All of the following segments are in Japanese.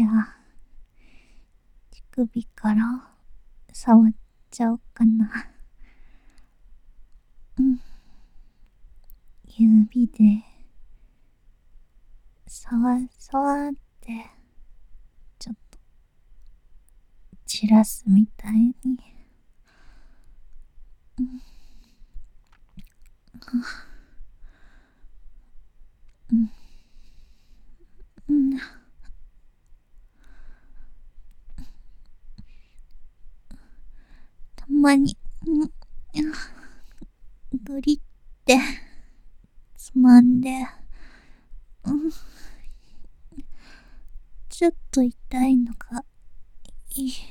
ゃ、乳首から触っちゃおうかな。指で、さわさわって、ちょっと、散らすみたいに。たまに、グリって、つまんで、ちょっと痛いのがいい。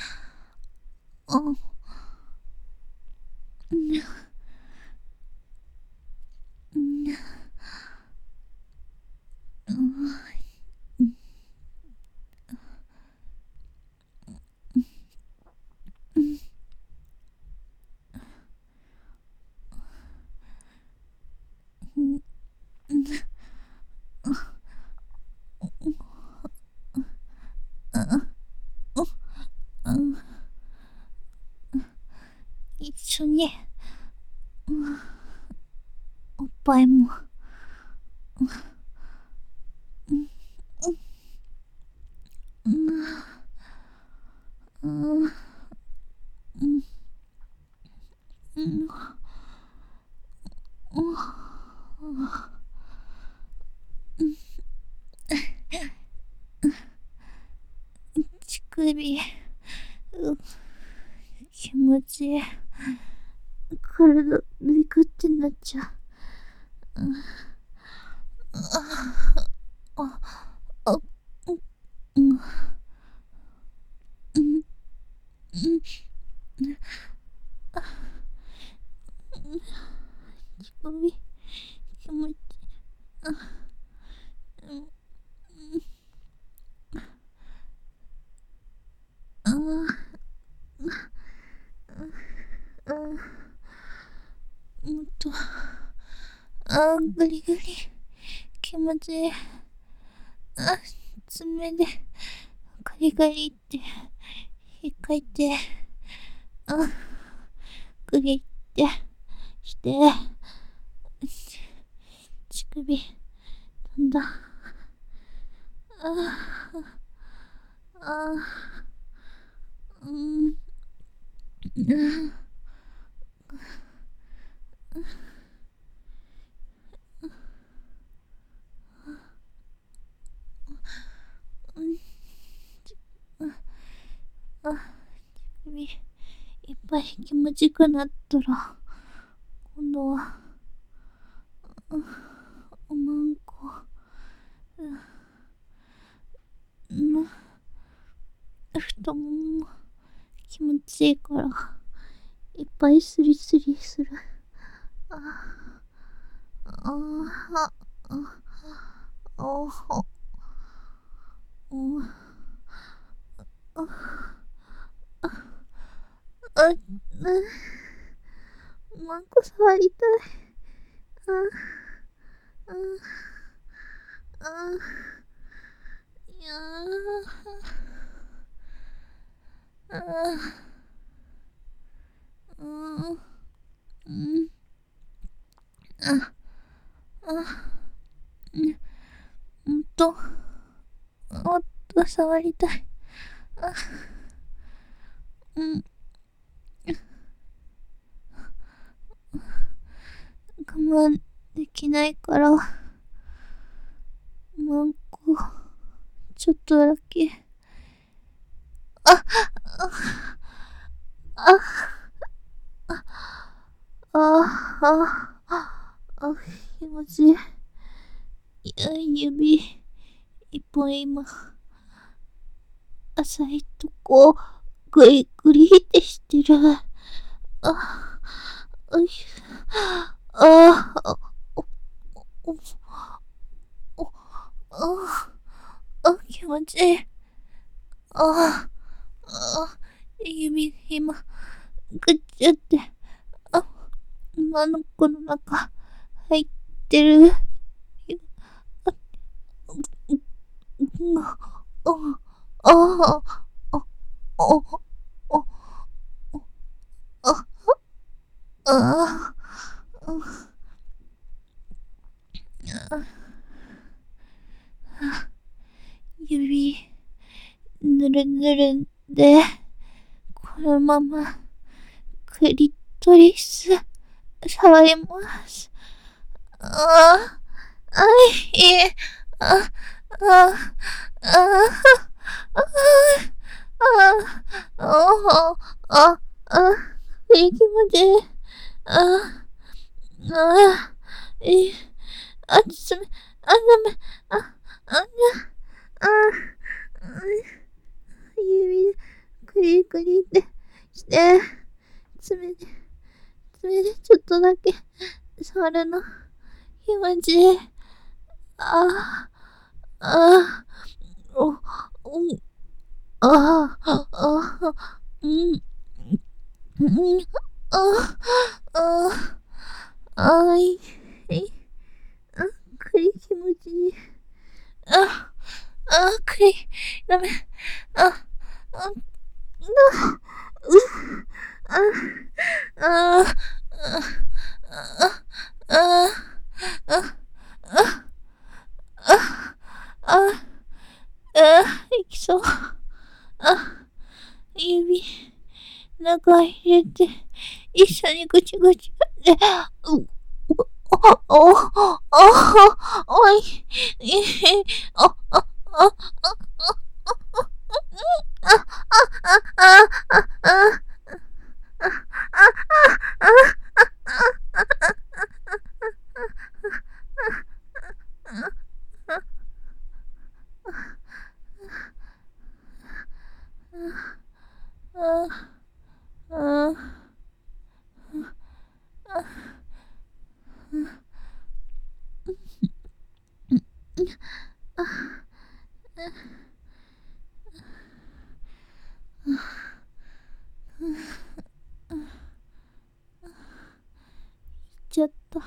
一緒に、おっぱいも、乳首、気持ちいい。体、ビクってなっちゃう。乳首、気持ちいい。もっと、グリグリ、気持ちいい。爪で、ガリガリって、引っかいて、グリってして、乳首、だんだん、乳首、いっぱい気持ちよくなったら、今度は、おまんこ、太ももも気持ちいいから、いっぱいスリスリする。おまんこ触りたい。いやもっと触りたい。我慢できないから、まんこ、ちょっとだけ。気持ちいい。指、一本今、浅いとこ、グリグリってしてる。気持ちいい。指、今、ぐっちゃって、今の子の中、入ってる。 あ、あ、あ、あ、あ、あ、指、ぬるぬるで、このまま、クリトリス、触ります。ああ、いえ、あ、あ、あ、いきまで、あ、あ、え、つめ、ダメ、あ、あ、あ、指で、クリクリってして、爪で、爪でちょっとだけ、触るの、気持ちいい。あ、あ、お、うんああ、ああ、うん、うん、ああ、ああ、いい、あ、気持ちいい。あ、ダメ。あ、あ、あ、あ、あ、あ、いきそう。あ、指、中入れて、一緒にぐちぐちで、おい、あ、ちょっと、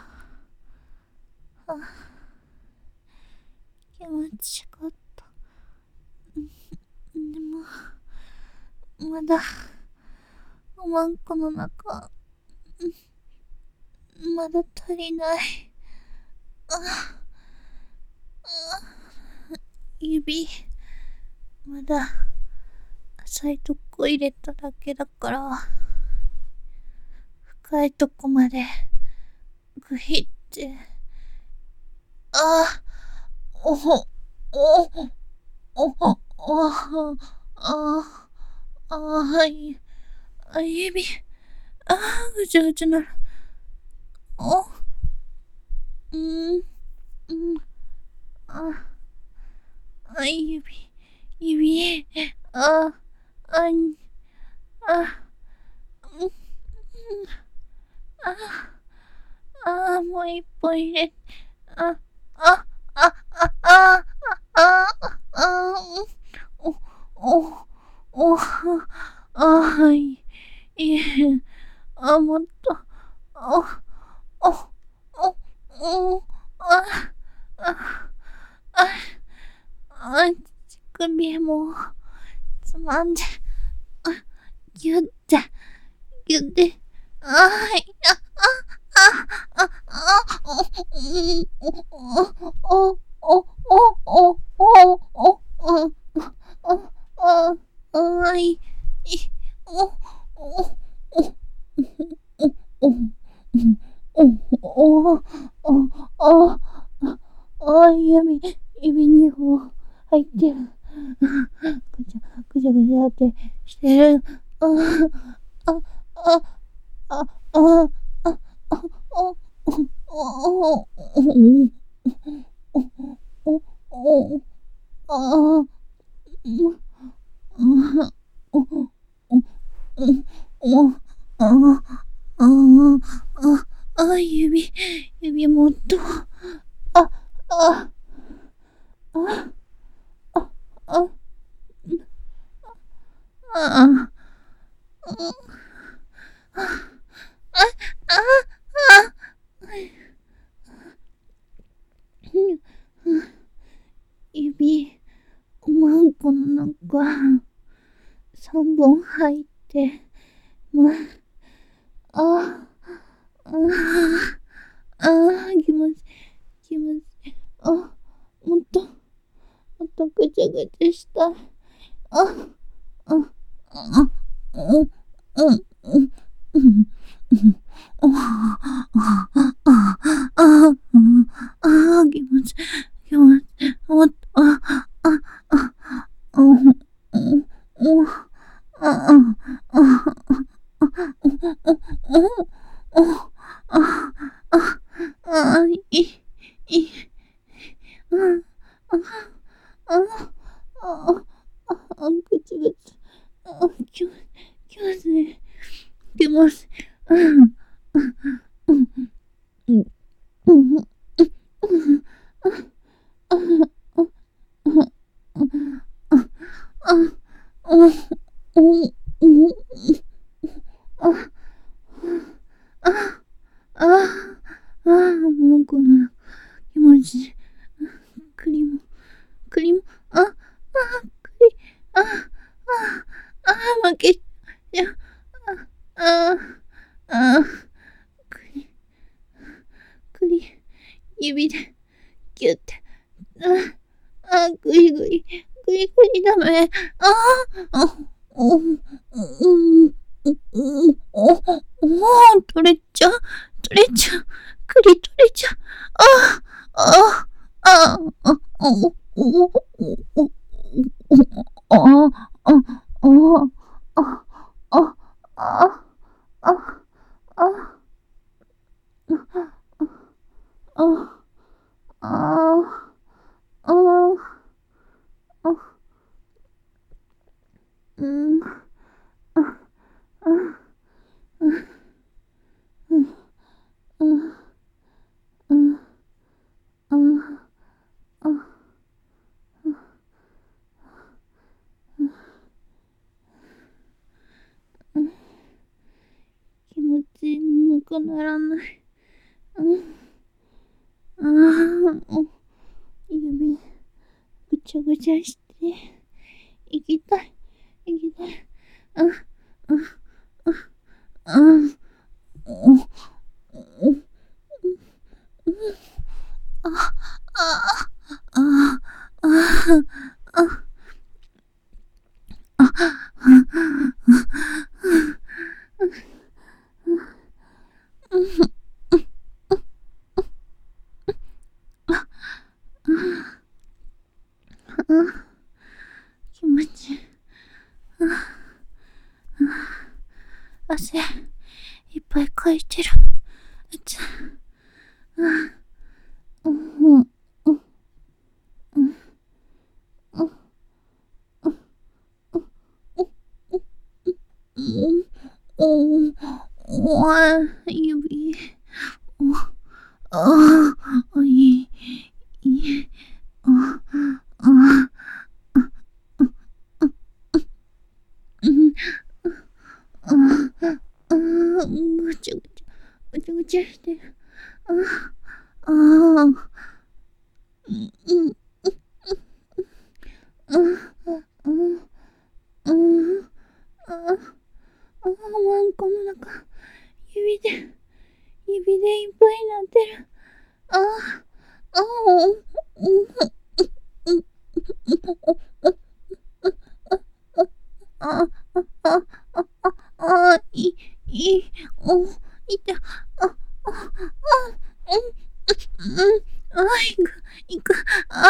気持ちよかった。でも、まだ、おまんこの中、まだ足りない。指、まだ、浅いとこ入れただけだから、深いとこまで、グヒって、あ、おほ、お、おほ、おほ、あ、あ、指、ぐちゃぐちゃなる。お、うん、うん、あ、指、あ、あ、あ、うん、もう一本入れ、あ、あ、あ、あ、あ、あ、あ、お、お、お、いえ、もっと、お、お、お、あ、あ、あ、乳首も、つまんで、ぎゅって、ぎゅって、あい、お、お、お、お、あい、お、お、お、お、指に本入ってる。ぐちゃぐちゃってしてる。あ、あ、あ、あ、あ、あ、お、お、お、あ、指もっと、あ、あ、あ、あ、あ、指、おまんこの中、 が3本入って、もう、ああ、ああ、気持ちいい、気持ちいい。もっと、もっとぐちゃぐちゃしたい。あ、あ、あ、うん、うん、うん、うん、うん、気持ちいい、気持ちいい。もっと、いい、うん、ぐちぐち、気持ちいい、気持ちいい、もうこの気持ちいい。栗も、栗も、栗、負け、いや、あ、あ、栗、栗、指で、ギュって、グリグリ、グリグリダメ、取れちゃう、取れちゃう、栗取れちゃう、あ、あ、あ、お、お、お、お、あ、あ、あ、あ、あ、あ、あ、あ、あ、うん、うん、うん、うん、気持ちなくならない。指、ぐちゃぐちゃして、行きたい、行きたい。うん、うん、うん、気持ちいい。汗、いっぱいかいてる。うん、うん、指、いい、ぐちゃぐちゃ、ぐちゃぐちゃしてる。ああ、うん、うん、うん、うん、うん、ワンコの中、指で、指でいっぱいになってる。ああ、ああ、お、いた、いく、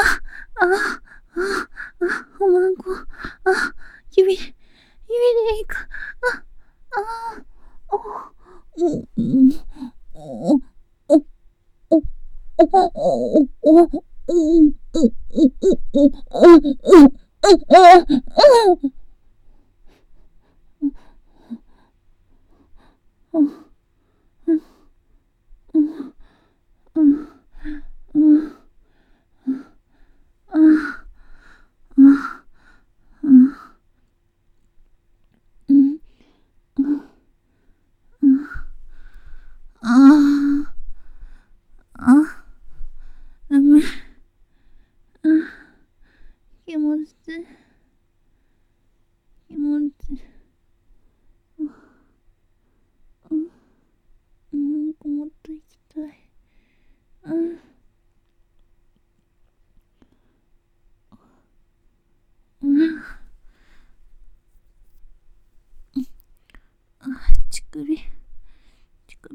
ワンコ、指でいく、ダメ、気持ちいい。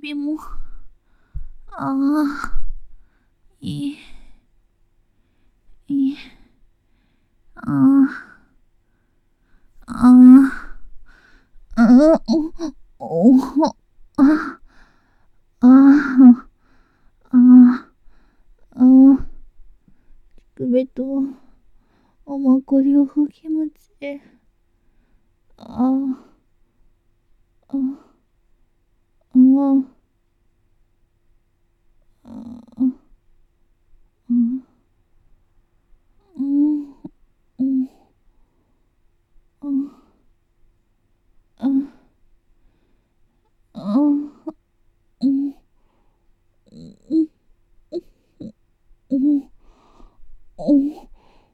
指も、ああ、いい、いい、ああ、ああ、ああ、お、あ、ああ、ああ、あ、首と、おまこりを気持ちいい。ああ、ああ、ああ、うん、うん、うん、うん、うん、うん、うん、うん、うん、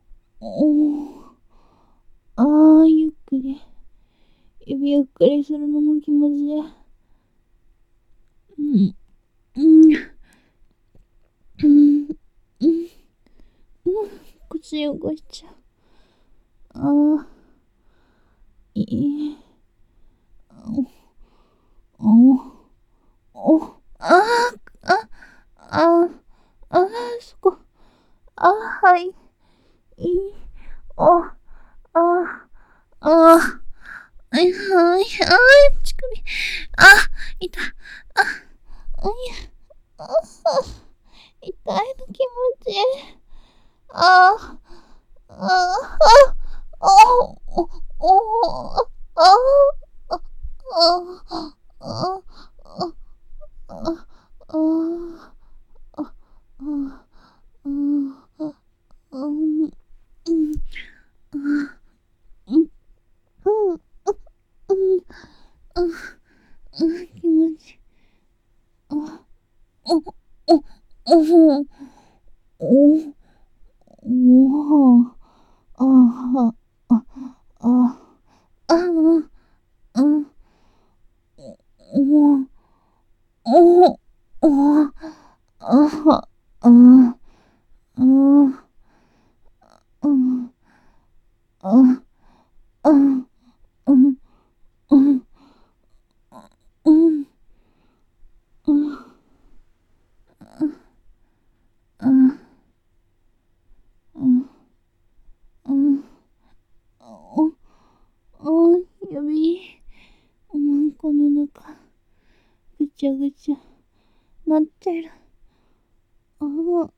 ああ、ゆっくり。指ゆっくりするのも気持ちいい。うん、うん、うん、うん、うん、口動いちゃう。ああ、いい。お、お、ああ、あ、あ、あ、そこ。あ、はい。いい。お、あ、あ、はい、はい、あ、乳首。あ、痛い。あ、あ、いや、あ、痛いの気持ちいい。あ、あ、あ、あ、お、お、あ、あ、あ、あ、あ、あ、あ、あ、あ、うん、うん、うん、うん、うん、うん、うん、うん、気持ちいい。あ、お、お、お、お、お、あ、あ、あ、あ、うん、お、お、お、あ、あ、うん、うん、うん、うん、うん、うん、うん、うん、うん、うん、うん、お、お、指、おまんこの中、ぐちゃぐちゃ、なってる。ああ、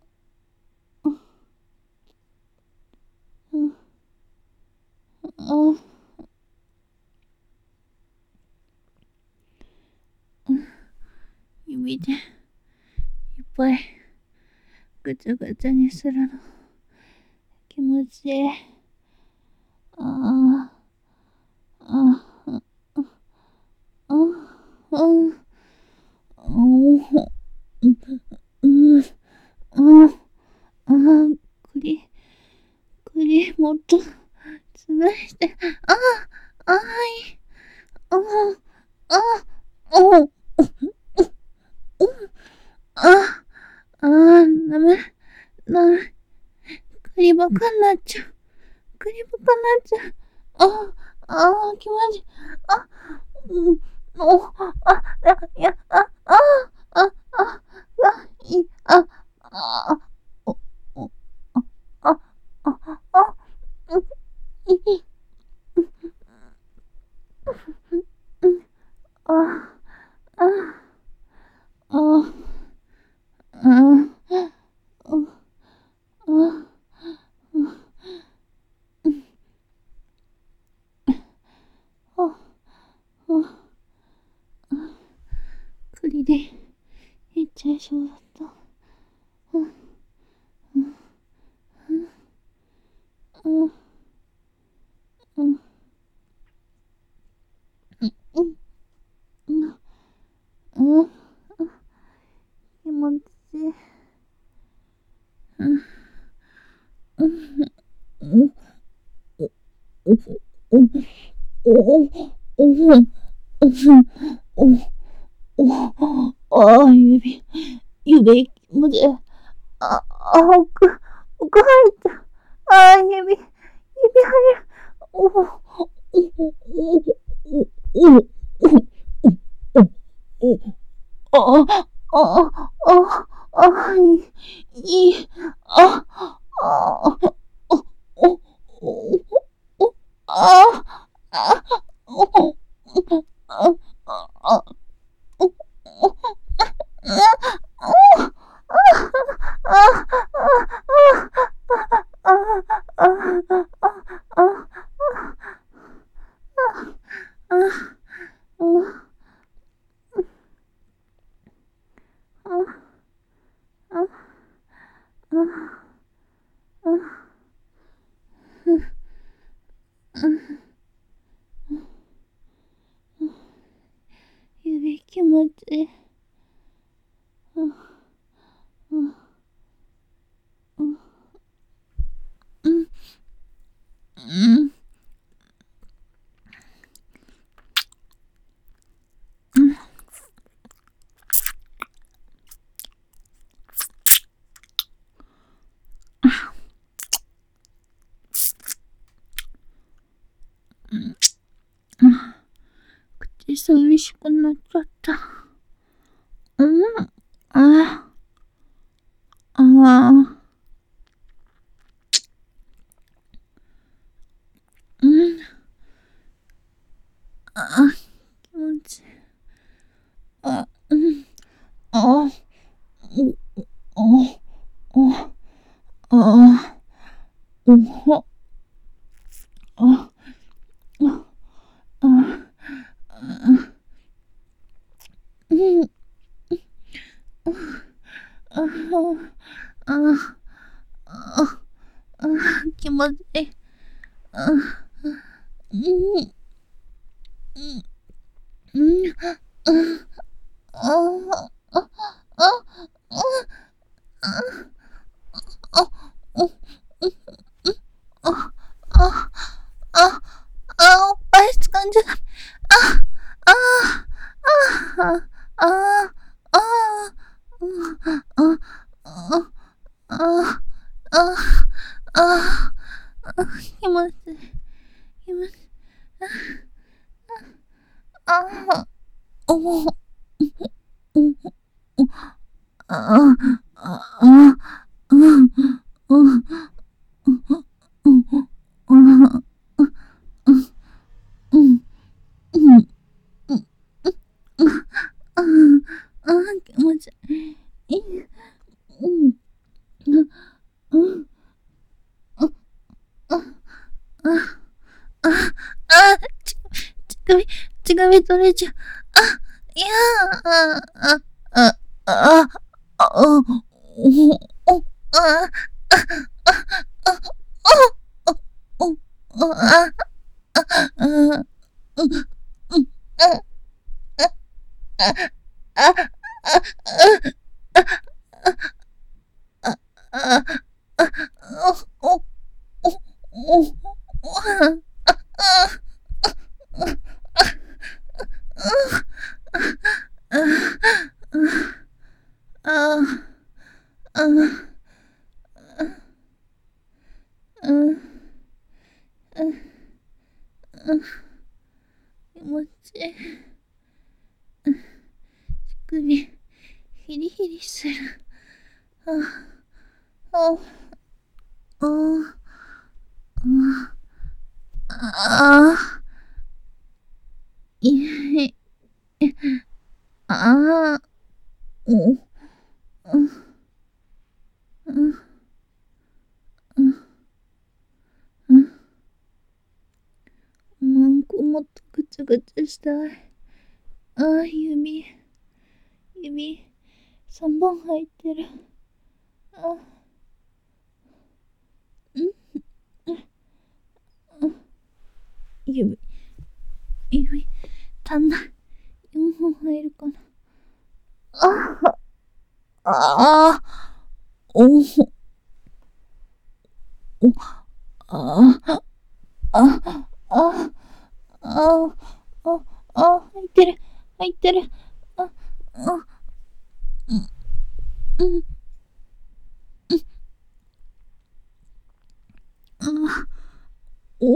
うん、あ、指で、いっぱい、ぐちゃぐちゃにするの、気持ちいい。ああ、あ、あ、あ、あ、うん、うん、うん、栗もっと潰して、ああ、あい、ああ、あ、お、あ、あ、ダメ、ダメ、栗ばっかになっちゃう。栗ばっかになっちゃう。あ、あ、気持ちいい。あ、うん、お、あ、いや、あ、あ、あ、あ、い、あ、あ、お、お、あ、あ、あ、うん、い、うん、あ、あ、あ、あ、あ、あ、あ、栗でいっちゃいそうだった。うん、うん、うん、うん、うん、うん、気持ちいい。うん、うん、うん、お、お、お、お、お、お、ああ、指、まで、奥入った。ああ、指入る。お、お、お、お、お、お、お、お、お、 あ、あ、あ、あ、い、あ、あ、お、お、お、お、あ、あ、お、あ、あ、お、お、指気持ちいい。口寂しくなっちゃった。ああ、気持ちいい。あ、あ、お、お、お、あ、お、ほ、あ、あ、あ、うん、あ、あ、あ、あ、気持ちいい。あ、うん、うん、うん、あ、あ、あ、あ、あ、お、あ、あ、あ、おっぱい掴んじゃダメ。あ、あ、あ、あ、あ、あ、あ、あ、あ、あ、あ、気持ちいい。気持ちいい。あ、お、お、あ、あ、うん、うん、うん、うん、うん、うん、気持ちいい。うん、うん、ちがみ取れちゃう。いやお、お、あ、お、気持ちいい。首、ヒリヒリする。あ、あ、あ、あ、いえ、あ、お、なんかもっとぐちゃぐちゃしたい。指、3本入ってる。あ、指、足んない。4本入るかな。ああ、お、お、ああ、あ、あ、あ、入ってる、入ってる。あ、あ、うん、あ、お、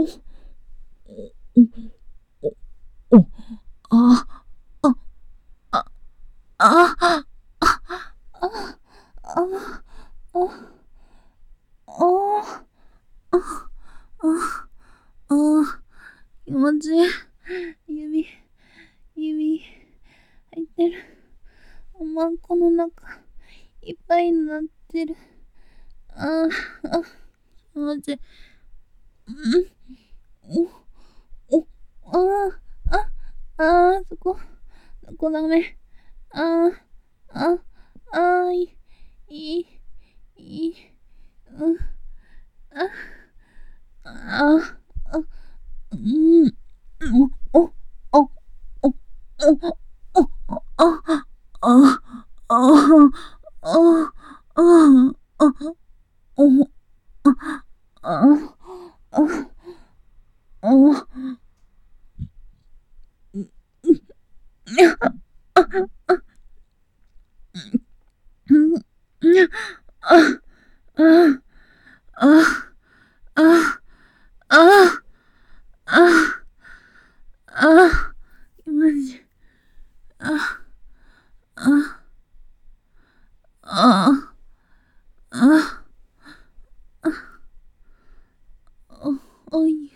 お、お、あ、あ、あ、あ、 あ、あ、あ、あ、あ、あ、気持ちいい。指、入ってる。おまんこの中、いっぱいになってる。ああ、気持ちいい。うん、お、ああ、そこダメ。ああ、いい、いい、うん、あ、あ、あ、うん、お、お、お、お、お、あ、あ、あ、あ、あ、気持ちいい。あ、あ、あ、あ、おい、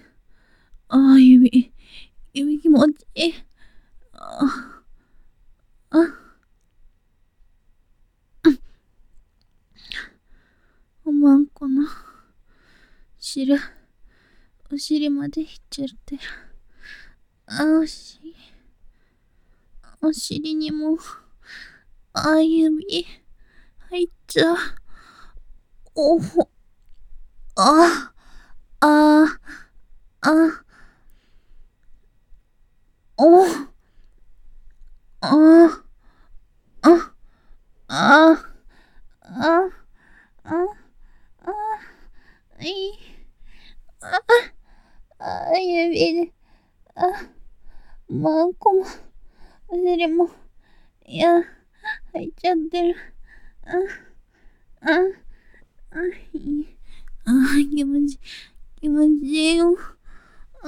指気持ちいい。あ、あ、おまんこの汁、お尻までいっちゃって。お尻にも、指、入っちゃう。おほ、あ、あ、あ、お、あ、あ、あ、あ、あ、いい、指で、まんこも、お尻も、いや、入っちゃってる。あ、あ、いい。気持ちいい。気持ちいいよ。あ、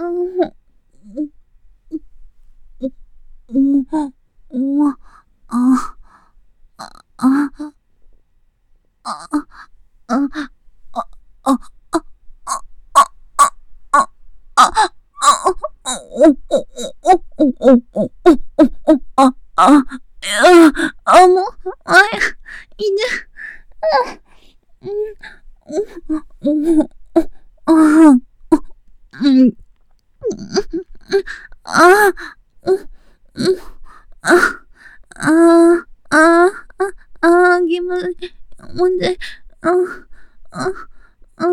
もう、いいね。気持ちいい。もんで、あ、あ、あ、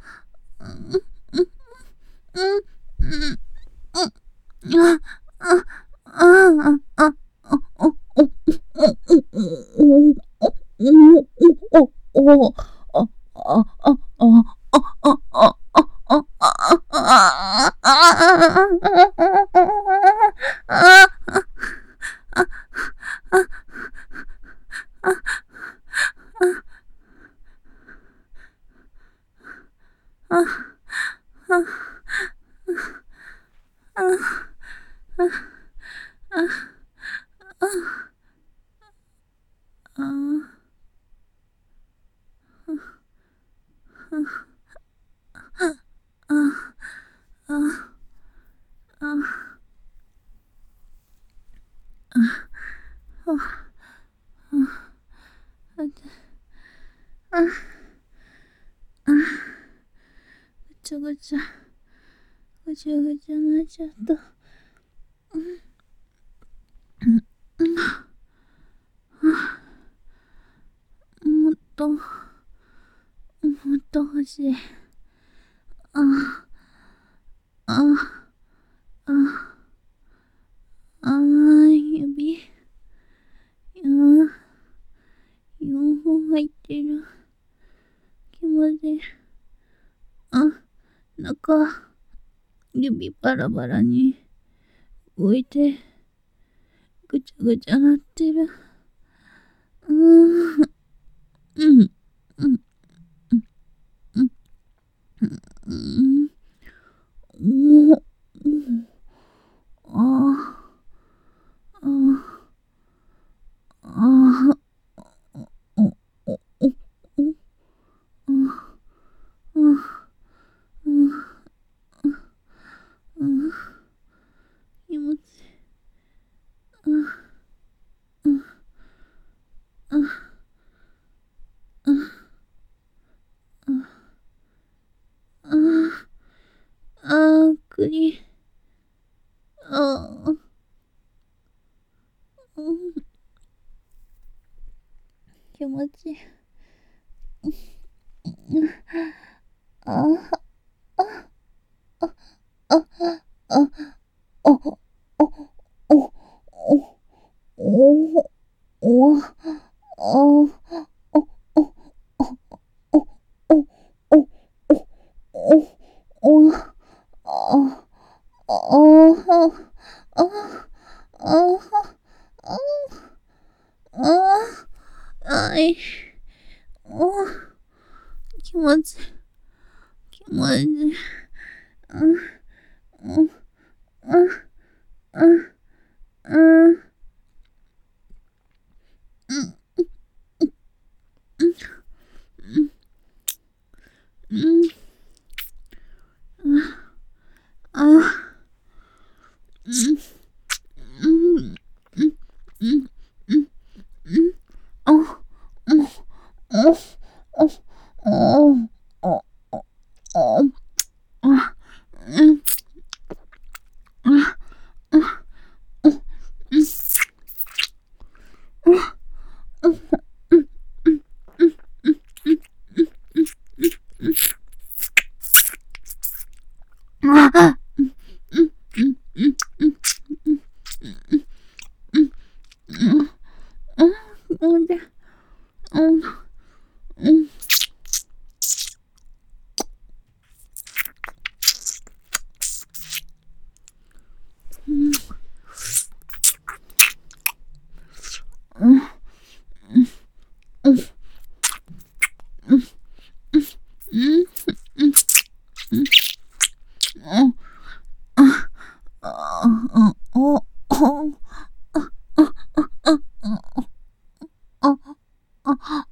ぐちゃぐちゃ、ぐちゃぐちゃなっちゃった。もっと、もっと欲しい。あ、あ、あ、指。4本入ってる。気持ちいい。中、指バラバラに動いて、ぐちゃぐちゃなってる。うん、うん、うん、うん、うん、お、あ、あ、あ、お、お、 くり。ああ、うん、気持ちいい。ああ、あ、あ、あ、あ、あ、あ、お、お、お、お、あ、お、お、お、お、お、お、お、お、あ、あ、あ、あ、あ、あい、お、気持ちいい、気持ちいい。うん、うん、うん、うん、うん、うん、うん、うん、あ、うん、うん、うん、うん、うん、うん、あ、うん、あ、あ、あ、あ、あ、あ、うん、あ、あ、うん、うん、うん、あ、あ、うん、うん、うん、うん、うん、うん、うん、で、うん、うん、うん、うん、うん、うん、うん、あ、あ、お、お、あ、あ、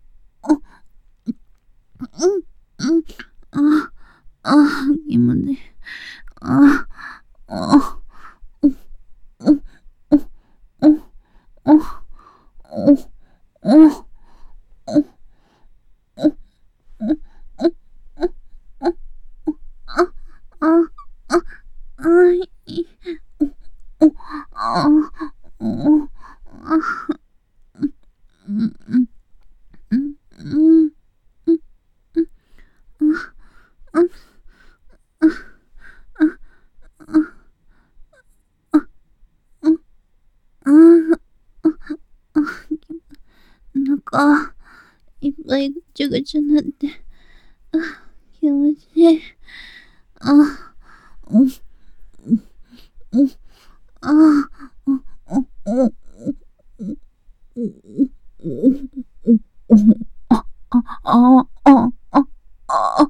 うん、うん、あ、あ、気持ちいい。あ、あ、うん、うん、うん、うん、うん、うん、あ、あ、あ、あい、あ、うん、あ、うん、うん、うん、うん、うん、うん、なんか、いっぱいぐちゃぐちゃなって、気持ちいい。あ、うん、うん、あ、うん、うん、うん、うん、あ、あ、あ、あ、あ、あ、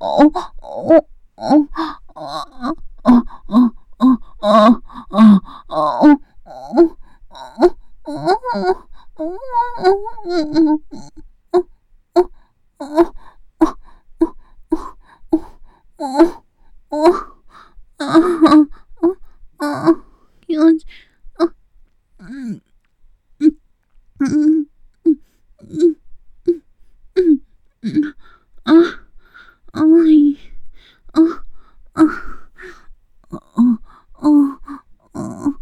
気持ち、あ、うん、うん、うん、うん、うん、うん、あ、あい、あ、あ、あ、あ、あ、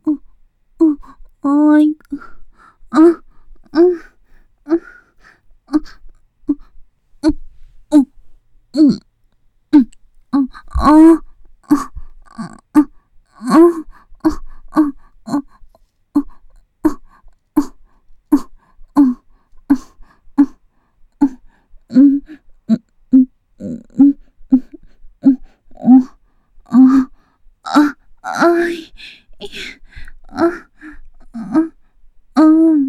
あ、あい、あ、あ、あ、うん、うん、うん、あ、あ、うん、うん、うん、うん、うん、あ、あ、あい、あ、あ、あ、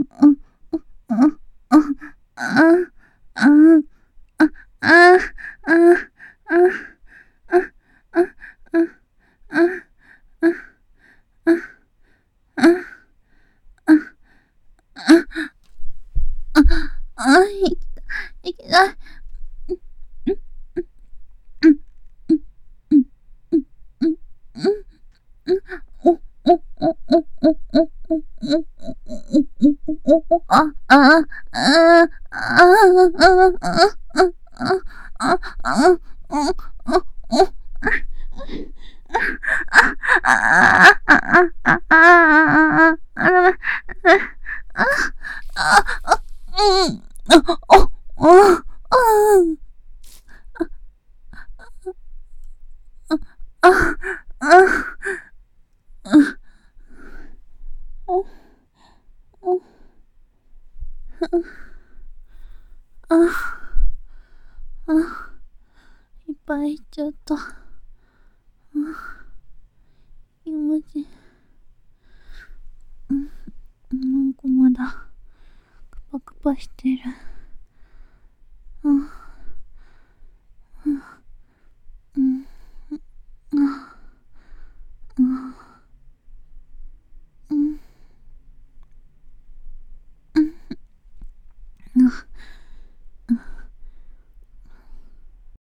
あ、あ、あ、あ、あ、あ、いけない。あ、あ、あ、あ、あ、あ、 いっぱい行っちゃった。気持ちいい。なんかまだクパクパしてる。